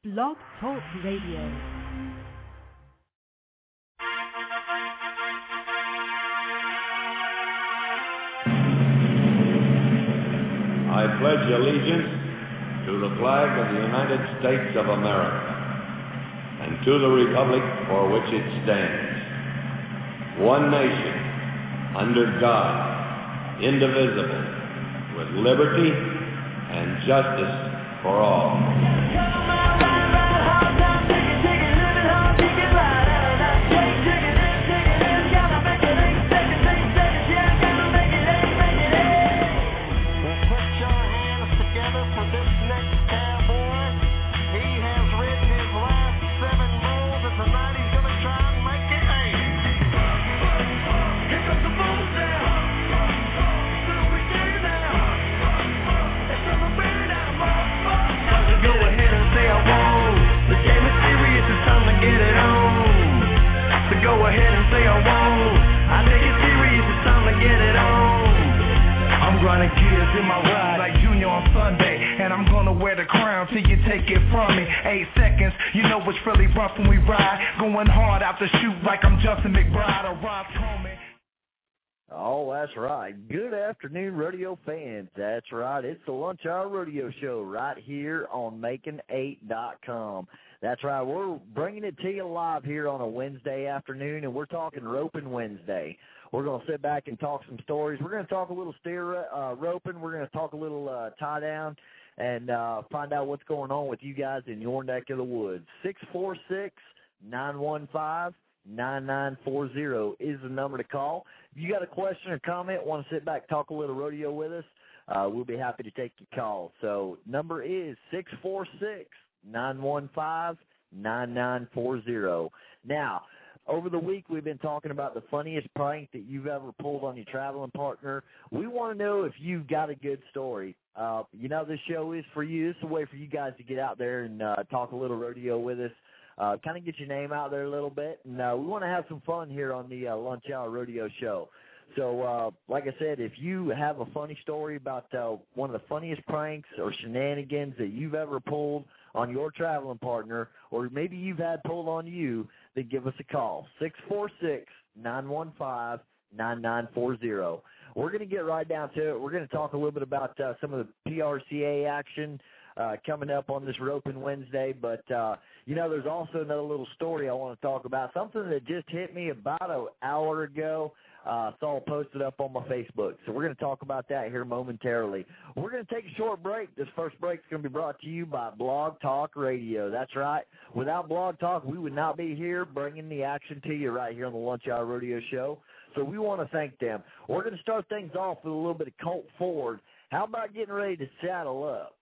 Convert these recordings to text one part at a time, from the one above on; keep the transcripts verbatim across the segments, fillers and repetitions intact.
Blog Talk Radio. I pledge allegiance to the flag of the United States of America and to the republic for which it stands, one nation, under God, indivisible, with liberty and justice for all. Go ahead and say I won't. I take it serious, it's time to get it on. I'm grinding gears in my ride like Junior on Sunday, and I'm gonna wear the crown till you take it from me. Eight seconds, you know it's really rough when we ride. Going hard out the chute like I'm Justin McBride or Rob Coleman. Oh, that's right. Good afternoon, rodeo fans. That's right. It's the Lunch Hour Rodeo Show right here on making eight dot com. That's right. We're bringing it to you live here on a Wednesday afternoon, and we're talking Roping Wednesday. We're going to sit back and talk some stories. We're going to talk a little steer uh, roping. We're going to talk a little uh, tie down and uh, find out what's going on with you guys in your neck of the woods. six four six, nine one five, nine nine four zero is the number to call. If you got a question or comment, want to sit back, talk a little rodeo with us, uh, we'll be happy to take your call. So number is six four six, nine one five, nine nine four zero. Now, over the week we've been talking about the funniest prank that you've ever pulled on your traveling partner. We want to know if you've got a good story. Uh, you know, this show is for you. It's a way for you guys to get out there and uh, talk a little rodeo with us. Uh, kind of get your name out there a little bit, and uh, we want to have some fun here on the uh, Lunch Hour Rodeo Show. So, uh, like I said, if you have a funny story about uh, one of the funniest pranks or shenanigans that you've ever pulled on your traveling partner, or maybe you've had pulled on you, then give us a call, six four six, nine one five, nine nine four zero. We're going to get right down to it. We're going to talk a little bit about uh, some of the P R C A action Uh, coming up on this Roping Wednesday, but, uh, you know, there's also another little story I want to talk about, something that just hit me about an hour ago. Uh, saw it posted up on my Facebook, so we're going to talk about that here momentarily. We're going to take a short break. This first break is going to be brought to you by Blog Talk Radio. That's right. Without Blog Talk, we would not be here bringing the action to you right here on the Lunch Hour Rodeo Show, so we want to thank them. We're going to start things off with a little bit of Colt Ford. How about getting ready to saddle up?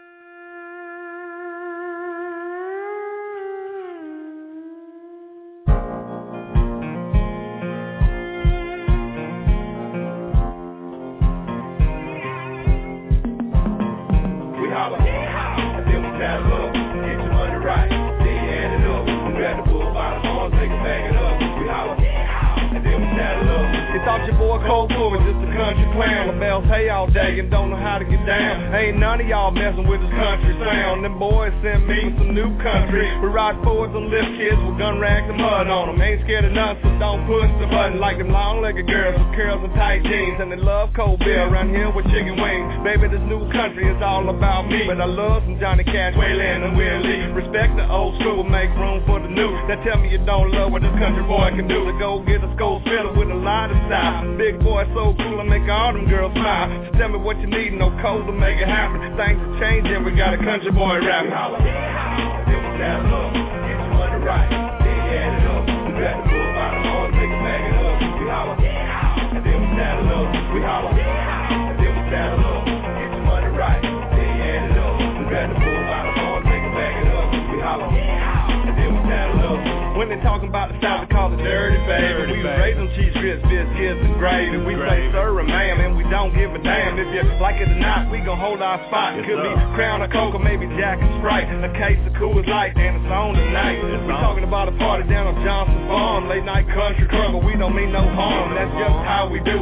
Thought your boy Colt Ford was just a country clown. LaBelle's hay all day and don't know how to get down. Ain't none of y'all messing with this country sound. Them boys sent me with some new country. We ride Fords and lift kids with gun rags and mud on them. Ain't scared of nothing, so don't push the button. Like them long-legged girls with curls and tight jeans. And they love cold beer around here with chicken wings. Baby, this new country is all about me. But I love some Johnny Cash, Waylon and Willie. Respect the old school, make room for the new. Now tell me you don't love what this country boy can do. To go get a skull filler with a lot of style. Big boy so cool, I make all them girls smile. So tell me what you need, no code to make it happen. Things are changing, we got a country boy rapping. Holla, yeah, then we saddle up, get your money right, then you add it up. We grab the bull by the horn, take it, bag it up. We holla, yeah, and then we saddle up. We holla, yeah, and then we saddle up, get your money right, then you add it up. We grab the bull by the horn, take it, bag it up. We holla, yeah, and then we saddle up. When they talking about the South, they call it dirty, baby. We raise them cheese grits, biscuits, and gravy. We say sir and ma'am, and we don't give a damn. If you like it or not, we gon' hold our spot. It could be Crown or Coke or maybe Jack and Sprite. A case of Coors Light, and it's on tonight. We talking about a party down on Johnson Farm. Late night country club, but we don't mean no harm. That's just how we do. So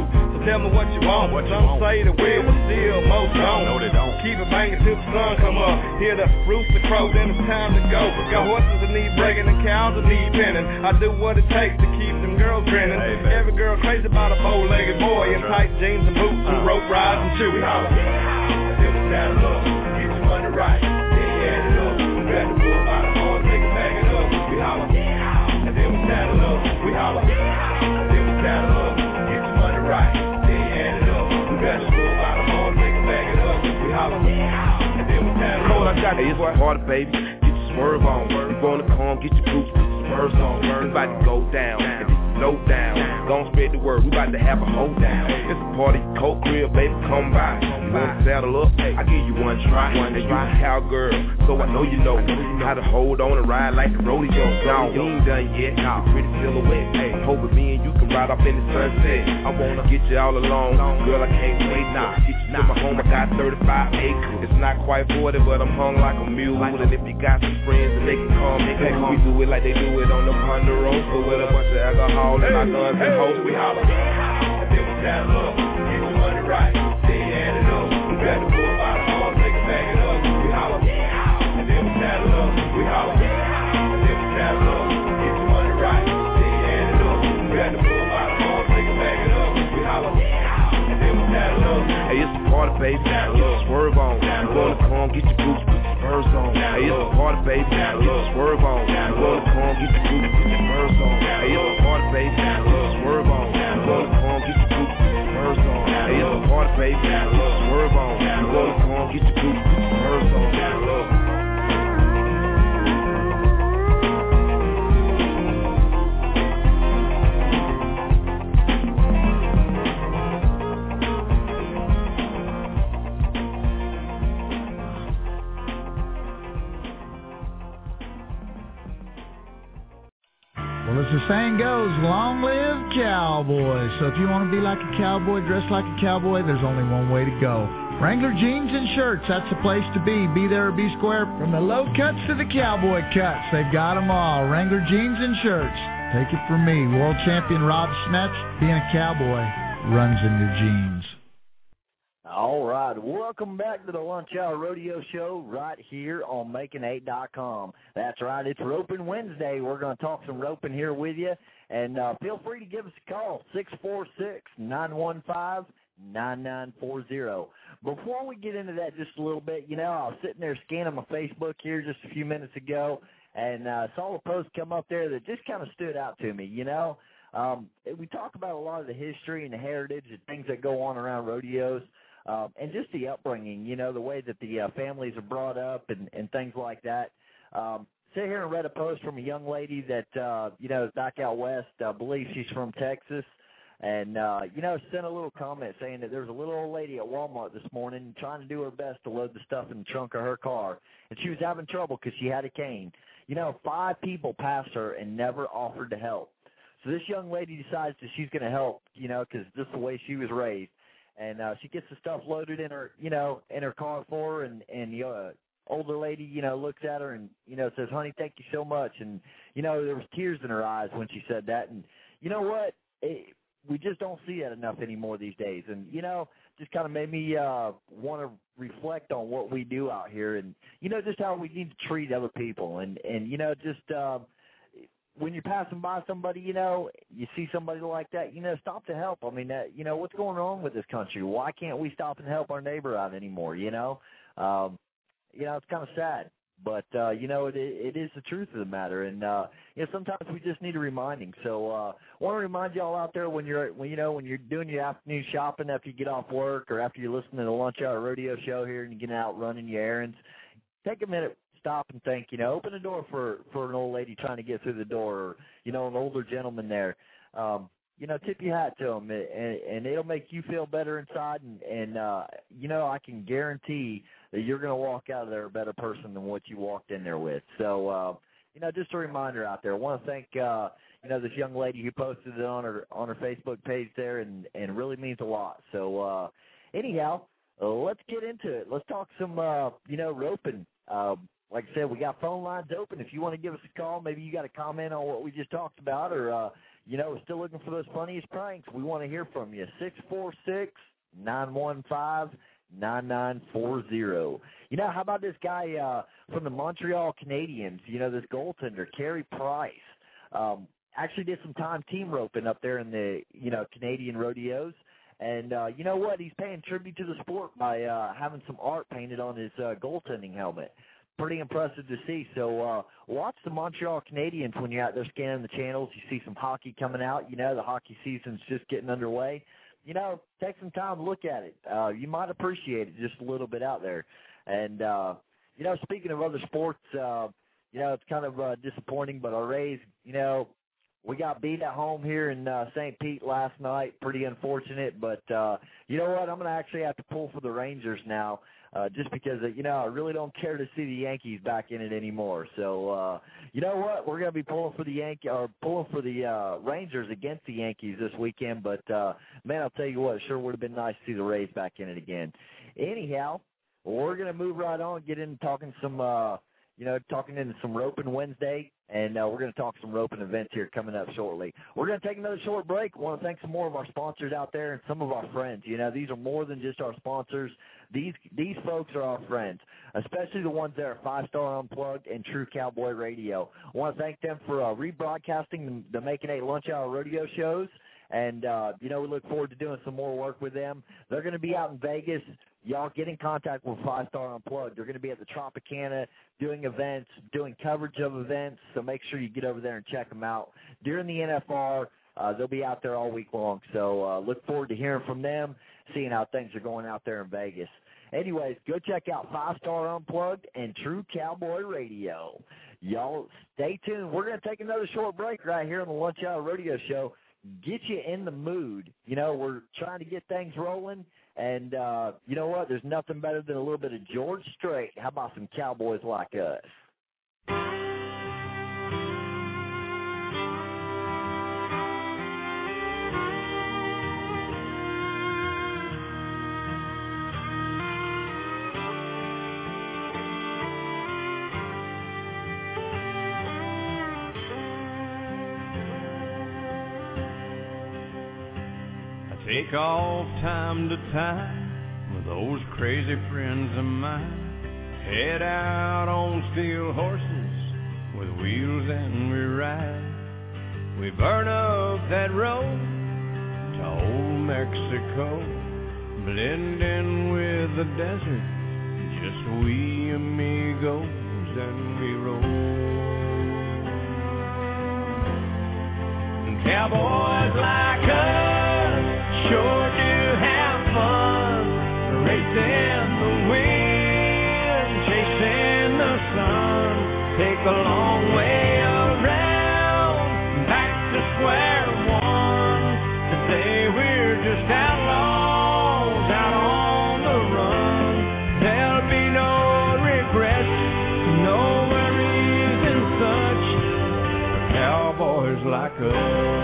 tell me what you want. What Some you say the will, but still most don't. No, they don't. Keep it banging till the sun come up. Hear the rooster crow, then it's time to go. Got horses that need breaking and cows that need penning. I do what it takes to keep them girls grinning. Hey, every girl crazy about a bow-legged boy in tight jeans and boots and rope rides and shoes. We holler, yeah, then we saddle up, get your money right, then you add it up. We grab the bull by the horn, take it, bag it up. We holler, and then we saddle up. We holler, then we saddle up, get your money right, then you add it up. We grab the bull by the horn, take it, bag it up. We holler, and then we saddle up. Cold, I got it, it's hard, baby. Get your swerve on. You wanna come, get your boots, put your spurs on. We about to go down, and this is low down. Don't spread the word, we about to have a hold down. It's a party, cold crib, baby, come by. You wanna saddle up? I give you one try. And you a cowgirl, so I know you know how to hold on and ride like the rodeo. Now we ain't done yet, nah, pretty silhouette. Hey, hoping me and you can ride off in the sunset. I wanna get you all alone, girl, I can't wait. Nah, get you to my home, I got thirty-five acres. It's not quite forty, but I'm hung like a mule. And if you got some friends, then they can call me. We do it like they do it on the Ponderosa with a bunch of alcohol and our guns and hoes. We holler, and then we saddle up, get your money right, then you add it up. We grab the bull by the horn, take it, bag it up. We holler, and then we saddle up. We holler, and then we saddle up, get your money right, then you add it up. We grab the bull by the horn, take it, bag it up. We holler, and then we saddle up. Hey, it's a party, baby, get your swerve on. You wanna come, get your boots, put your spurs on. Hey, it's a party, baby, get your swerve on. You wanna come, get your boots, put your spurs on. Hey, it's a party, baby, get your swerve on. You wanna come, get your boots, put your spurs on. Hey, it's a party, baby, get your swerve on. You wanna come, get your boots, put your spurs on. Well, as the saying goes, long live cowboys. So if you want to be like a cowboy, dress like a cowboy, there's only one way to go. Wrangler Jeans and Shirts, that's the place to be. Be there or be square. From the low cuts to the cowboy cuts, they've got them all. Wrangler Jeans and Shirts. Take it from me, world champion Rob Snetz, being a cowboy runs in your jeans. All right, welcome back to the Lunch Hour Rodeo Show right here on Making Eight dot com. That's right, it's Roping Wednesday. We're going to talk some roping here with you, and uh, feel free to give us a call, six four six, nine one five, nine nine four zero. Before we get into that just a little bit, you know, I was sitting there scanning my Facebook here just a few minutes ago, and uh, saw a post come up there that just kind of stood out to me, you know. Um, we talk about a lot of the history and the heritage and things that go on around rodeos. Um, and just the upbringing, you know, the way that the uh, families are brought up and, and things like that. Um, sit here and read a post from a young lady that, uh, you know, is back out west. I believe she's from Texas. And, uh, you know, sent a little comment saying that there was a little old lady at Walmart this morning trying to do her best to load the stuff in the trunk of her car. And she was having trouble because she had a cane. You know, five people passed her and never offered to help. So this young lady decides that she's going to help, you know, because this is the way she was raised. And uh, she gets the stuff loaded in her, you know, in her car for her, and and the uh, older lady, you know, looks at her and, you know, says, "Honey, thank you so much." And, you know, there was tears in her eyes when she said that. And you know what? It, we just don't see that enough anymore these days. And, you know, just kind of made me uh, want to reflect on what we do out here and, you know, just how we need to treat other people. And, and you know, just uh, when you're passing by somebody, you know, you see somebody like that, you know, stop to help. I mean, that, you know, what's going on with this country? Why can't we stop and help our neighbor out anymore, you know? Um, you know, it's kind of sad. But, uh, you know, it, it is the truth of the matter. And, uh, you know, sometimes we just need a reminding. So uh, I want to remind you all out there when you're, when, you know, when you're doing your afternoon shopping after you get off work or after you're listening to the Lunch Hour Rodeo Show here and you get out running your errands, take a minute, stop and think, you know, open the door for, for an old lady trying to get through the door or, you know, an older gentleman there. Um, you know, tip your hat to them, and, and it'll make you feel better inside. And, and uh, you know, I can guarantee that you're going to walk out of there a better person than what you walked in there with. So, uh, you know, just a reminder out there. I want to thank, uh, you know, this young lady who posted it on her on her Facebook page there, and, and it really means a lot. So, uh, anyhow, uh, let's get into it. Let's talk some, uh, you know, roping. Uh, like I said, we got phone lines open. If you want to give us a call, maybe you got a comment on what we just talked about, or uh, you know, we're still looking for those funniest pranks. We want to hear from you. six four six, nine one five, nine nine four zero. You know, how about this guy uh, from the Montreal Canadiens, you know, this goaltender, Carey Price, um, actually did some time team roping up there in the, you know, Canadian rodeos. And uh, you know what? He's paying tribute to the sport by uh, having some art painted on his uh, goaltending helmet. Pretty impressive to see. So uh, watch the Montreal Canadiens when you're out there scanning the channels. You see some hockey coming out. You know, the hockey season's just getting underway. You know, take some time to look at it. Uh, you might appreciate it just a little bit out there. And, uh, you know, speaking of other sports, uh, you know, it's kind of uh, disappointing, but our Rays, you know, we got beat at home here in uh, Saint Pete last night. Pretty unfortunate, but uh, you know what? I'm going to actually have to pull for the Rangers now, uh, just because, uh, you know, I really don't care to see the Yankees back in it anymore. So, uh, you know what? We're going to be pulling for the Yankee or pulling for the uh, Rangers against the Yankees this weekend. But uh, man, I'll tell you what, it sure would have been nice to see the Rays back in it again. Anyhow, we're going to move right on, get into talking some. Uh, You know, talking into some roping Wednesday, and uh, we're going to talk some roping events here coming up shortly. We're going to take another short break. I want to thank some more of our sponsors out there and some of our friends. You know, these are more than just our sponsors. These these folks are our friends, especially the ones that are Five Star Unplugged and True Cowboy Radio. I want to thank them for uh, rebroadcasting the, the Making Eight Lunch Hour rodeo shows, and, uh, you know, we look forward to doing some more work with them. They're going to be out in Vegas. Y'all get in contact with Five Star Unplugged. They're going to be at the Tropicana doing events, doing coverage of events, so make sure you get over there and check them out. During the N F R, uh, they'll be out there all week long, so uh, look forward to hearing from them, seeing how things are going out there in Vegas. Anyways, go check out Five Star Unplugged and True Cowboy Radio. Y'all stay tuned. We're going to take another short break right here on the Lunch Hour Rodeo Show. Get you in the mood. You know, we're trying to get things rolling. And uh, you know what? There's nothing better than a little bit of George Strait. How about some Cowboys Like Us? Take off time to time with those crazy friends of mine. Head out on steel horses with wheels and we ride. We burn up that road to old Mexico, blend in with the desert, just we amigos and we roll. Cowboys like us sure do have fun, racing the wind, chasing the sun. Take a long way around, back to square one. Today we're just outlaws out on the run. There'll be no regrets, no worries and such, for cowboys like us.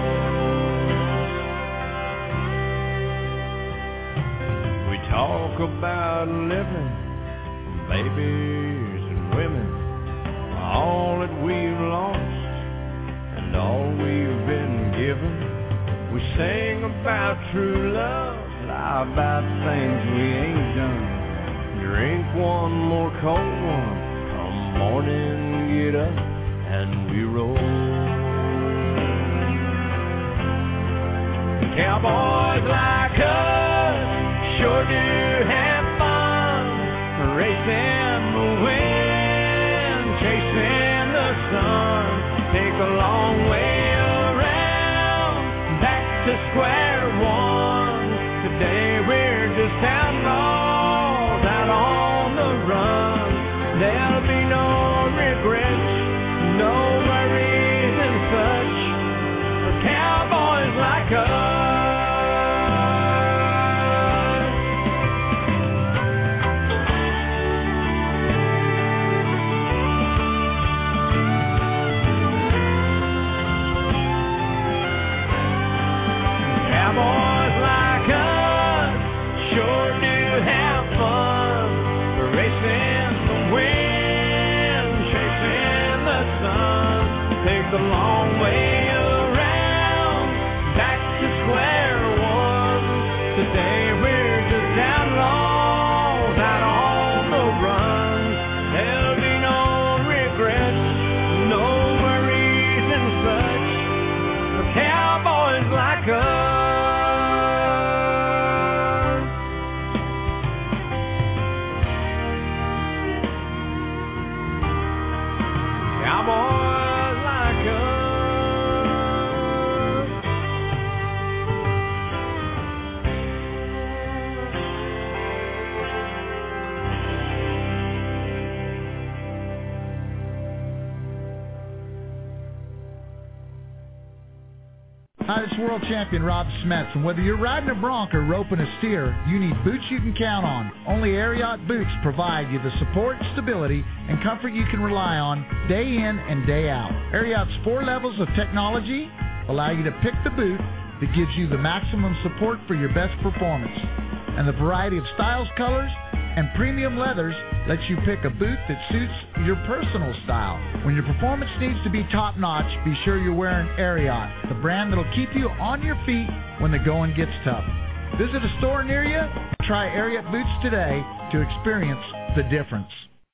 Talk about living, babies and women, all that we've lost and all we've been given. We sing about true love, lie about things we ain't done. Drink one more cold one, come morning, get up and we roll. Cowboys like us sure do have fun, racing the wind, chasing the sun. Take a long way around, back to square one. Today we're just outlaws out on the run. There'll be no regrets, no worries and such, for cowboys like us. Cowboys like us sure do have fun, racing the wind, chasing the sun. Take the long way around, cowboys like us. Hi, this is World Champion Rob Smets, and whether you're riding a bronc or roping a steer, you need boots you can count on. Only Ariat boots provide you the support, stability, and comfort you can rely on day in and day out. Ariat's four levels of technology allow you to pick the boot that gives you the maximum support for your best performance. And the variety of styles, colors, and premium leathers lets you pick a boot that suits your personal style. When your performance needs to be top-notch, be sure you're wearing Ariat, the brand that'll keep you on your feet when the going gets tough. Visit a store near you. Try Ariat boots today to experience the difference.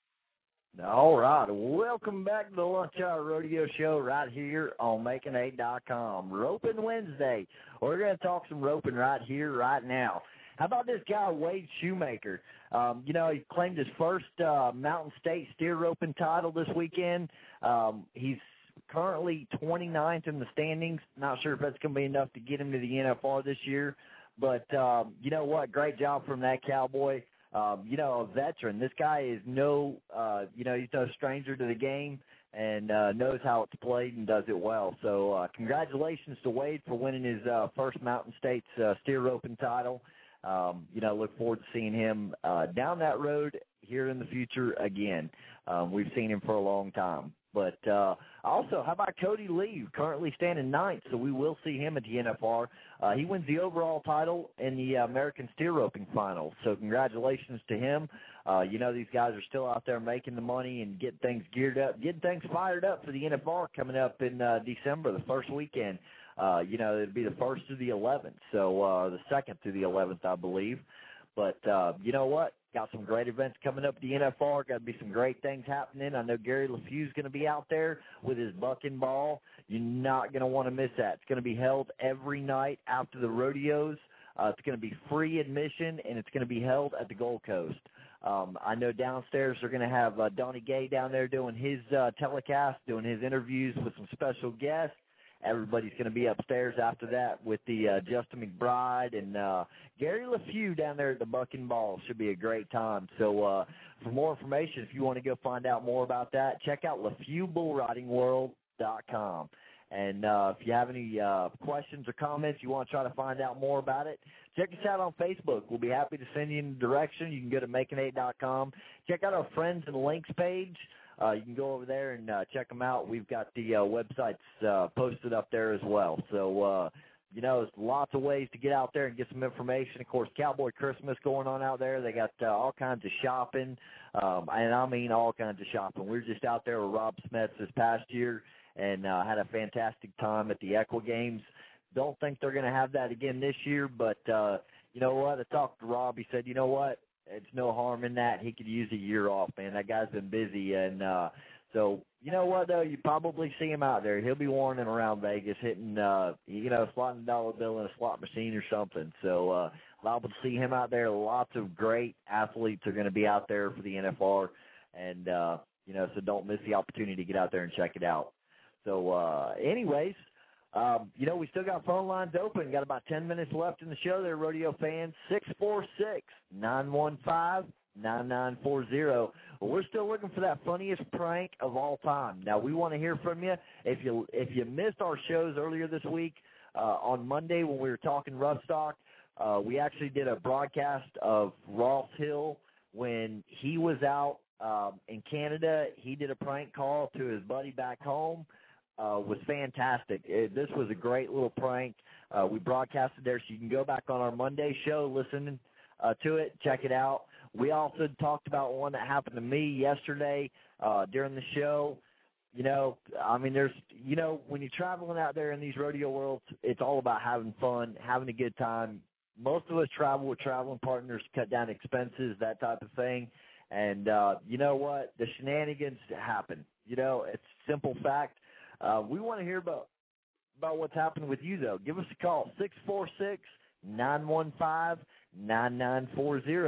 All right, welcome back to the Lunch Hour Rodeo Show right here on Making Eight dot com. Roping Wednesday. We're going to talk some roping right here, right now. How about this guy, Wade Shoemaker? Um, you know, he claimed his first uh, Mountain State steer roping title this weekend. Um, he's currently twenty-ninth in the standings. Not sure if that's going to be enough to get him to the N F R this year. But, um, you know what, great job from that cowboy. Um, you know, a veteran. This guy is no, uh, you know, he's no stranger to the game and uh, knows how it's played and does it well. So uh, congratulations to Wade for winning his uh, first Mountain States uh, steer roping title. Um, you know, look forward to seeing him uh, down that road here in the future again. Um, we've seen him for a long time. But uh, also, how about Cody Lee, currently standing ninth, so we will see him at the N F R. Uh, he wins the overall title in the uh, American Steer Roping Finals, so congratulations to him. Uh, you know, these guys are still out there making the money and getting things geared up, getting things fired up for the N F R coming up in uh, December, the first weekend. Uh, you know, it'd be the first through the eleventh, so uh, the second through the eleventh, I believe. But uh, you know what? Got some great events coming up at the N F R. Got to be some great things happening. I know Gary LeFew's going to be out there with his bucking ball. You're not going to want to miss that. It's going to be held every night after the rodeos. Uh, it's going to be free admission, and it's going to be held at the Gold Coast. Um, I know downstairs they're going to have uh, Donnie Gay down there doing his uh, telecast, doing his interviews with some special guests. Everybody's going to be upstairs after that with the uh, Justin McBride and uh, Gary LeFew down there at the Bucking Ball. Should be a great time. So uh, for more information, if you want to go find out more about that, check out LeFew Bull Riding World dot com. And uh, if you have any uh, questions or comments, you want to try to find out more about it, check us out on Facebook. We'll be happy to send you in the direction. You can go to making eight dot com. Check out our Friends and Links page. Uh, you can go over there and uh, check them out. We've got the uh, websites uh, posted up there as well. So, uh, you know, there's lots of ways to get out there and get some information. Of course, Cowboy Christmas going on out there. They got uh, all kinds of shopping, um, and I mean all kinds of shopping. We were just out there with Rob Smets this past year and uh, had a fantastic time at the Equa Games. Don't think they're going to have that again this year, but uh, you know what? I talked to Rob. He said, you know what? It's no harm in that. He could use a year off, man. That guy's been busy. And uh, so, you know what, though? You probably see him out there. He'll be warning around Vegas, hitting, uh, you know, slotting a dollar bill in a slot machine or something. So uh, liable to see him out there. Lots of great athletes are going to be out there for the N F R. And, uh, you know, so don't miss the opportunity to get out there and check it out. So, uh, anyways, Um, you know, we still got phone lines open. Got about ten minutes left in the show there, rodeo fans. six four six, nine one five, nine nine four zero. Well, we're still looking for that funniest prank of all time. Now, we want to hear from you. If you if you missed our shows earlier this week, uh, on Monday when we were talking rough stock, uh, we actually did a broadcast of Ross Hill when he was out um, in Canada. He did a prank call to his buddy back home. Uh, was fantastic. It, this was a great little prank. Uh, we broadcasted there, so you can go back on our Monday show, listen uh, to it, check it out. We also talked about one that happened to me yesterday uh, during the show. You know, I mean, there's, you know, when you're traveling out there in these rodeo worlds, it's all about having fun, having a good time. Most of us travel with traveling partners, cut down expenses, that type of thing. And uh, you know what? The shenanigans happen. You know, it's a simple fact. Uh, we want to hear about about what's happening with you, though. Give us a call, six four six, nine one five, nine nine four zero.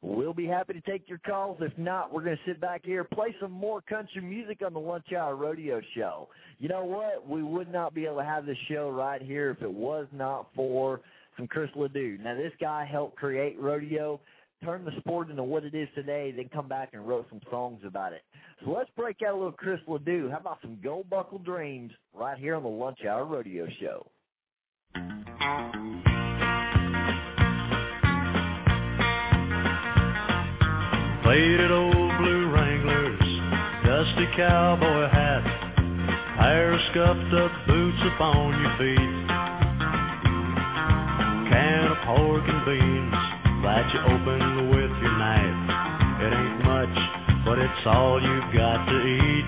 We'll be happy to take your calls. If not, we're going to sit back here, play some more country music on the Lunch Hour Rodeo Show. You know what? We would not be able to have this show right here if it was not for some Chris Ledoux. Now, this guy helped create rodeo, turn the sport into what it is today, then come back and wrote some songs about it. So let's break out a little Chris Ledoux. How about some Gold Buckle Dreams right here on the Lunch Hour Rodeo Show? Faded old blue Wranglers, dusty cowboy hat, pair of scuffed up boots upon your feet, can of pork and beans that you open with your knife. It ain't much, but it's all you've got to eat.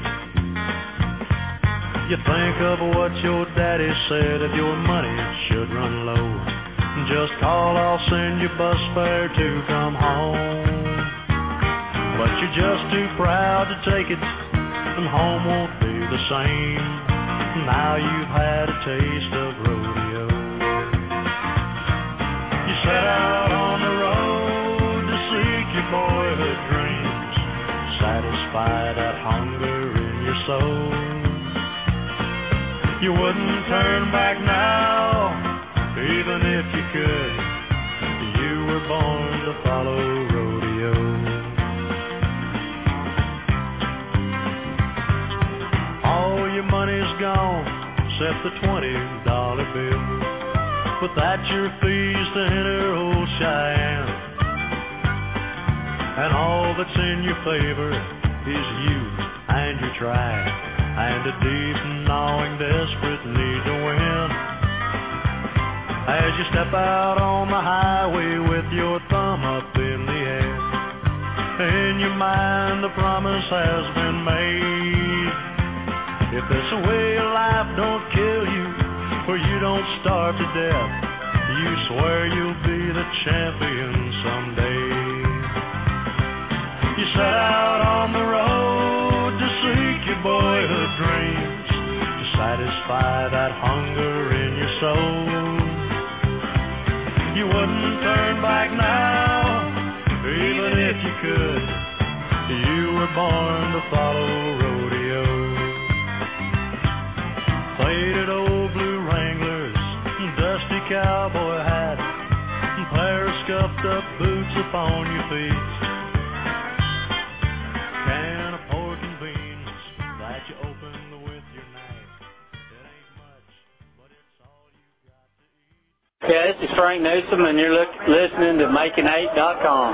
You think of what your daddy said, if your money should run low, just call, I'll send you bus fare to come home. But you're just too proud to take it, and home won't be the same. Now you've had a taste of rodeo. You set out on the road to seek your boyhood dreams, satisfy that hunger in your soul. You wouldn't turn back now, even if you could. You were born to follow rodeo. All your money's gone, except the twenty dollar bill. But that's your fees to enter old Cheyenne. And all that's in your favor is youth and your drive, and a deep, gnawing, desperate need to win. As you step out on the highway with your thumb up in the air, in your mind the promise has been made. If this way of life don't kill you, or you don't starve to death, you swear you'll be the champion someday. You set out on the road to seek your boyhood dreams, to satisfy that hunger in your soul. You wouldn't turn back now, even if you could. You were born to follow rodeo. Faded old blue Wranglers, dusty cowboy hat, pair of scuffed up boots upon your feet, can of pork and beans that you open with your knife. It ain't much, but it's all you got to eat. Yeah, this is Frank Newsom, and you're look, listening to making eight dot com.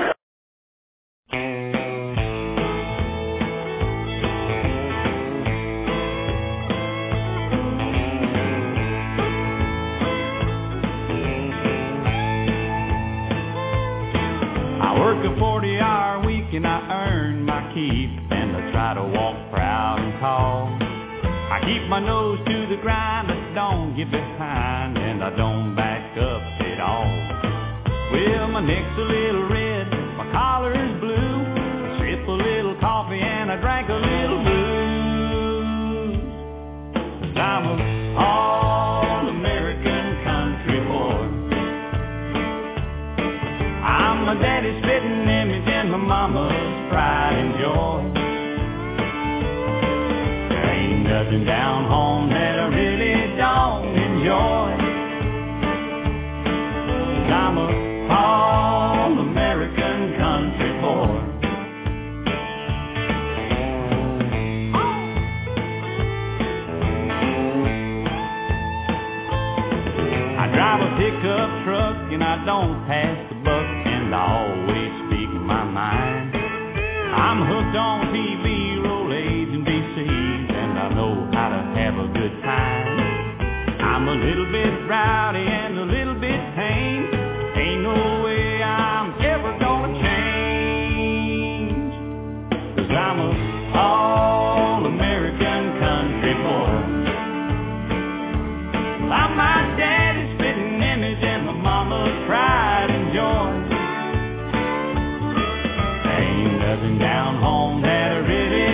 Work a forty hour week and I earn my keep, and I try to walk proud and tall. I keep my nose to the grind, but don't get behind, and I don't back up at all. Well, my neck's a little red, my collar is blue, I sip a little coffee and I drank a little booze. 'Cause I'm a all-American country boy. I'm my daddy's spitting image and my mama's pride and joy. There ain't nothing down home that I really don't enjoy. 'Cause I'm a all-American country boy. I drive a pickup truck and I don't pass the buck, and I always speak my mind. I'm hooked on T V, roll A's and B C's, and I know how to have a good time. I'm a little bit rowdy and a little bit tame. Ain't no way I'm ever gonna change. 'Cause I'm a all-American country boy. I'm my daddy's spitting image and my mama's pride and joy. There ain't nothing down home that I really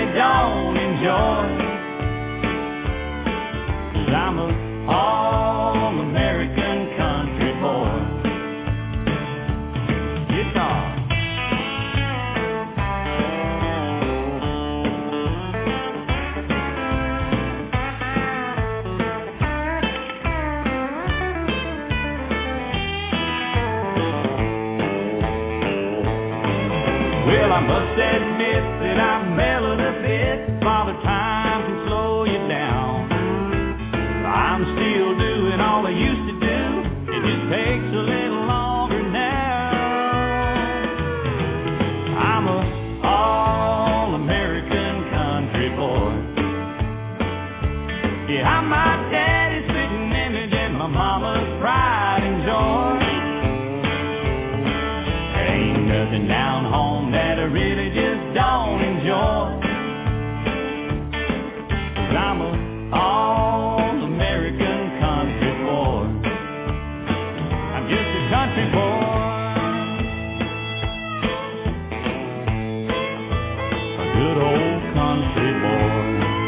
Yeah, I'm my daddy's sitting image and my mama's pride and joy. There ain't nothing down home that I really just don't enjoy. 'Cause I'm a all-American country boy. I'm just a country boy. A good old country boy.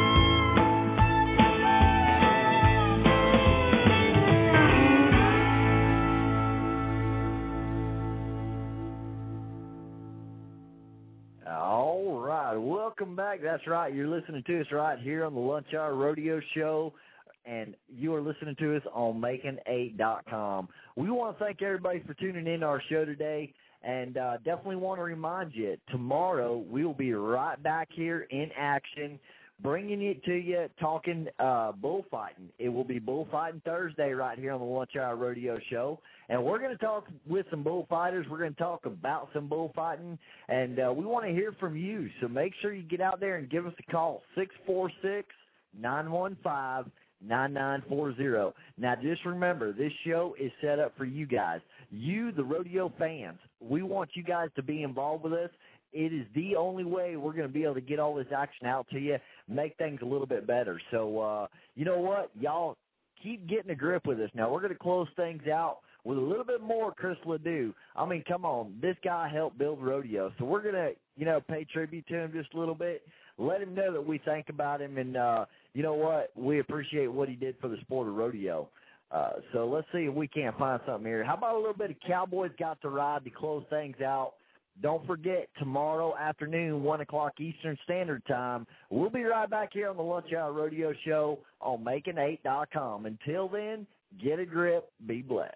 All right, welcome back. That's right. You're listening to us right here on the Lunch Hour Rodeo Show, and you are listening to us on making eight dot com. We want to thank everybody for tuning in to our show today, and uh, definitely want to remind you, tomorrow we will be right back here in action, bringing it to you, talking uh, bullfighting. It will be Bullfighting Thursday right here on the Lunch Hour Rodeo Show. And we're going to talk with some bullfighters. We're going to talk about some bullfighting, and uh, we want to hear from you. So make sure you get out there and give us a call, six four six, nine one five, nine nine four zero. Now, just remember, this show is set up for you guys, you, the rodeo fans. We want you guys to be involved with us. It is the only way we're going to be able to get all this action out to you, make things a little bit better. So, uh, you know what? Y'all keep getting a grip with us. Now, we're going to close things out with a little bit more Chris Ledoux. I mean, come on. This guy helped build rodeo. So we're going to, you know, pay tribute to him just a little bit. Let him know that we think about him. And, uh, you know what? We appreciate what he did for the sport of rodeo. Uh, so let's see if we can't find something here. How about a little bit of Cowboys Got to Ride to close things out? Don't forget, tomorrow afternoon, one o'clock Eastern Standard Time, we'll be right back here on the Lunch Hour Rodeo Show on making eight dot com. Until then, get a grip. Be blessed.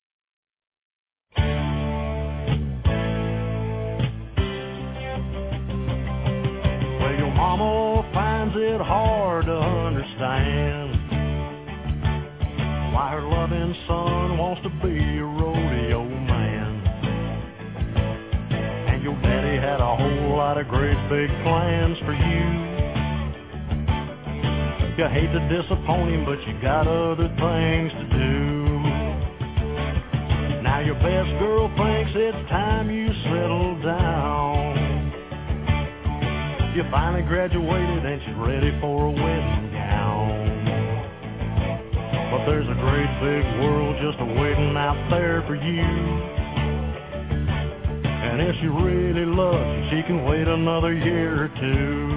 Well, your mama finds it hard to understand why her loving son wants to be a rodeo man. And your daddy had a whole lot of great big plans for you. You hate to disappoint him, but you got other things to do. Now your best girl thinks it's time you settle down. You finally graduated and she's ready for a wedding gown. But there's a great big world just a-waiting out there for you. And if she really loves you, she can wait another year or two.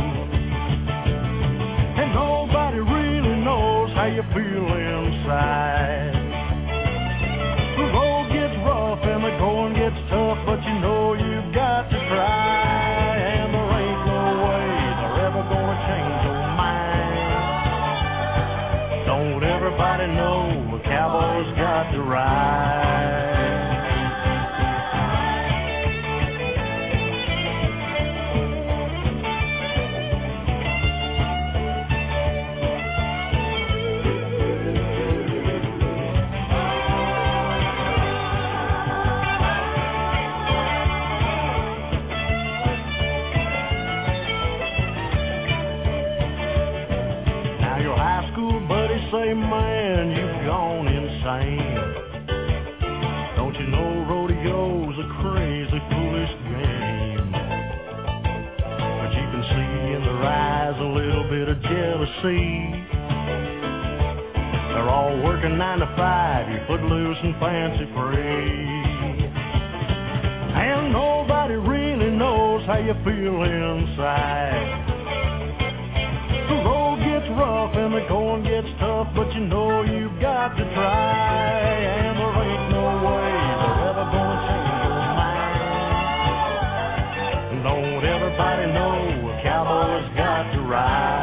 And nobody really knows how you feel inside. The road gets rough and the going gets tough, but you know you've got to try. And there ain't no way they're ever gonna change your mind. Don't everybody know a cowboy's got to ride? Say, man, you've gone insane. Don't you know rodeo's a crazy, foolish game? But you can see in their eyes a little bit of jealousy. They're all working nine to five, you're footloose and fancy free. And nobody really knows how you feel inside. The road gets rough and the going gets tough, but you know you've got to try. And there ain't no way they're ever gonna change your mind. Don't everybody know a cowboy's got to ride?